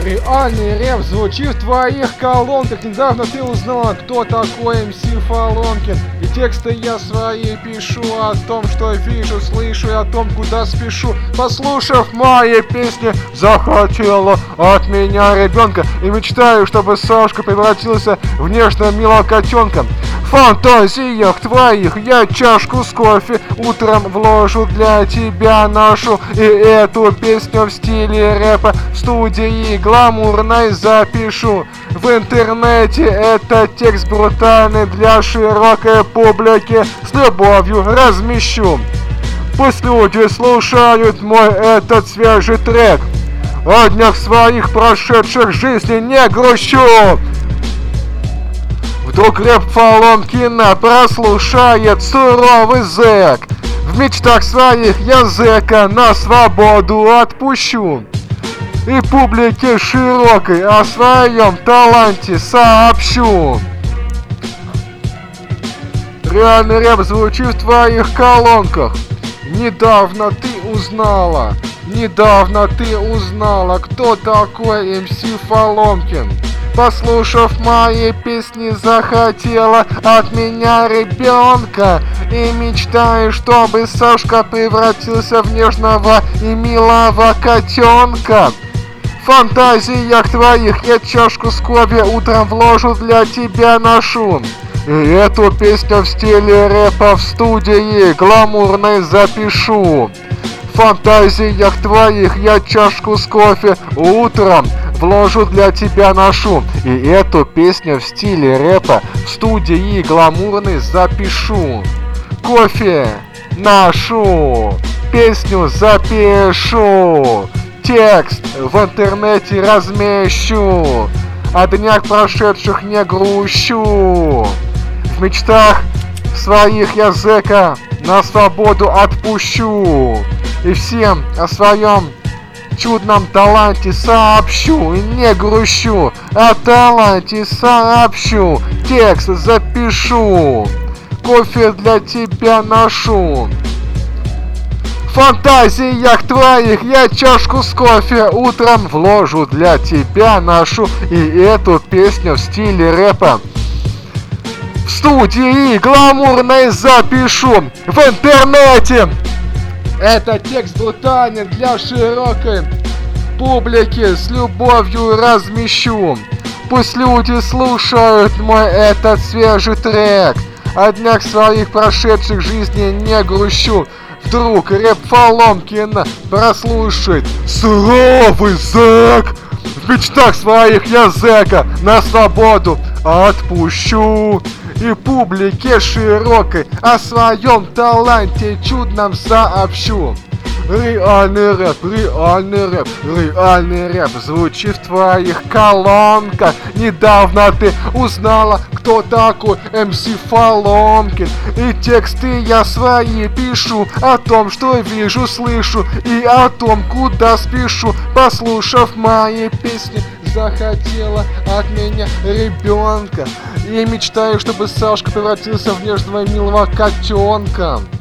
Реальный рэп звучит в твоих колонках. Недавно ты узнала, кто такой МС Фоломкин. И тексты я свои пишу о том, что вижу, слышу, и о том, куда спешу. Послушав мои песни, захотела от меня ребенка. И мечтаю, чтобы Сашка превратился в нежного милого котенка. В фантазиях твоих я чашку с кофе утром вложу, для тебя ношу. И эту песню в стиле рэпа в студии гламурной запишу. В интернете этот текст брутальный для широкой публики с любовью размещу. Пусть люди слушают мой этот свежий трек. О днях своих прошедших жизни не грущу. Вдруг рэп Фоломкина прослушает суровый зэк. В мечтах своих я зэка на свободу отпущу. И публике широкой о своем таланте сообщу. Реальный рэп звучит в твоих колонках. Недавно ты узнала, кто такой МС Фоломкин. Послушав мои песни, захотела от меня ребенка. И мечтаю, чтобы Сашка превратился в нежного и милого котенка. В фантазиях твоих я чашку с кофе утром вложу, для тебя ношу. И эту песню в стиле рэпа в студии гламурной запишу. В фантазиях твоих я чашку с кофе утром вложу, для тебя ношу. И эту песню в стиле рэпа в студии гламурной запишу. Кофе ношу, песню запишу, текст в интернете размещу. О днях прошедших не грущу. В мечтах своих я зэка на свободу отпущу. И всем о своем чудном таланте сообщу. И не грущу, о таланте сообщу. Текст запишу, кофе для тебя ношу. В фантазиях твоих я чашку с кофе утром вложу, для тебя ношу. И эту песню в стиле рэпа в студии гламурной запишу. В интернете этот текст брутальный для широкой публики с любовью размещу. Пусть люди слушают мой этот свежий трек. О днях своих прошедших жизни не грущу. Вдруг рэп Фоломкина прослушает суровый зэк. В мечтах своих я зэка на свободу отпущу. И публике широкой о своем таланте чудном сообщу. Реальный рэп звучит в твоих колонках. Недавно ты узнала, кто такой МС Фоломкин. И тексты я свои пишу о том, что вижу, слышу, и о том, куда спешу. Послушав мои песни, захотела от меня ребенка. И мечтаю, чтобы Сашка превратился в нежного и милого котенка.